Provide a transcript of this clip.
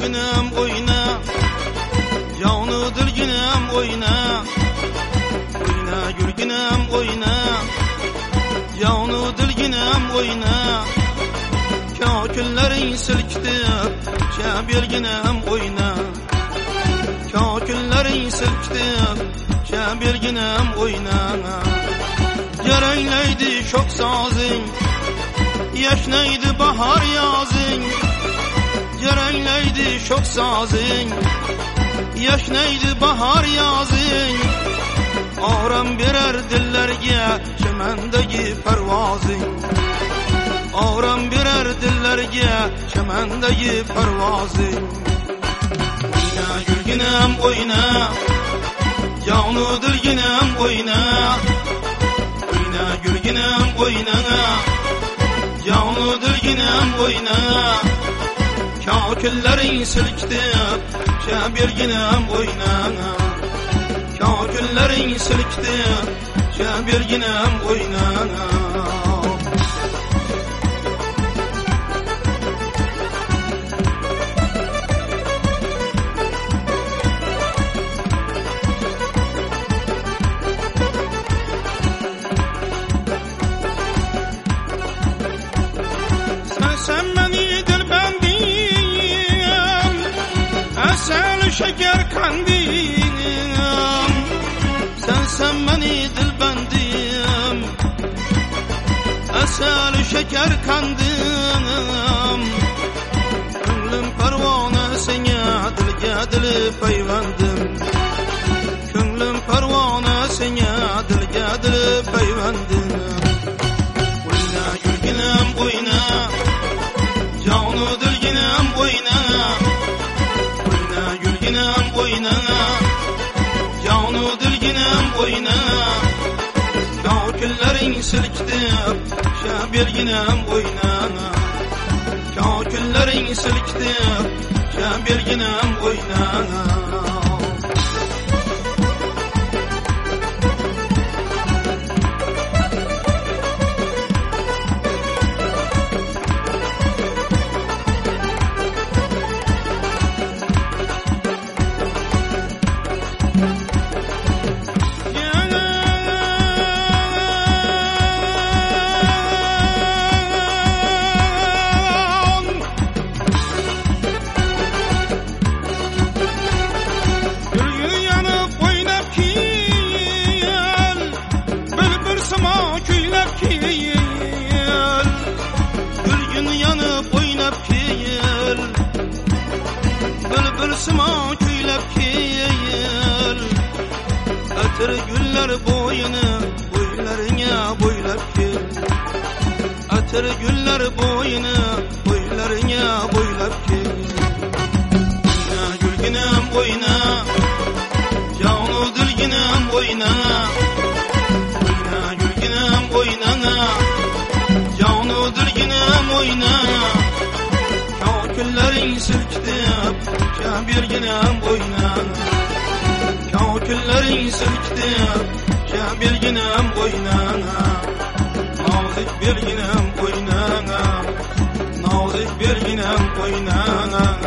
gülginem oyna, canı dilginem oyna. Oyna gülginem oyna, canı dilginem oyna. Kaküllerin silkitip, şebirginem oyna. Kaküllerin silkitip, şebirginem oyna. Gerekleydi şok sazın, yaşnaydı bahar yazın. Gerekleydi şok sazın, yaşnaydı bahar yazın. Ağram birer dillerge, çemendeki pervazın. Ağram birer dillerge, çemendeki pervazın. Oyna gülginem oyna, canı dilginem oyna. Oyna gülginem oyna, canı dilginem oyna. Kaküllerin silkitip, şebirginem oyna. Kaküllerin silkitip, şebirginem oyna. Sen beni dilbendim, esel şeker kandim. Sen beni dilbendim, esel şeker kandim. Könlüm pervanesine dilge dili peyvendim. Könlüm pervanesine dilge dili peyvendim. Oyna gülginem oyna, canı dilginem oyna. Oyna gülginem oyna, canı dilginem oyna. Kaküllerin silkitip, şebirginem oyna. Kaküllerin silkitip, şebirginem oyna. Sima küylep kiyel, atır güller boyunu, boylarına boylap kiyel. Atır güller boyunu, boylarına boylap kiyel. Oyna gülginem oyna, canı dilginem oyna. Oyna gülginem oyna, canı dilginem oyna. Kaküllerin silkitip, şebirginem oyna. Kaküllerin silkitip, şebirginem oyna. Nazik birginem oyna, nazik birginem oyna.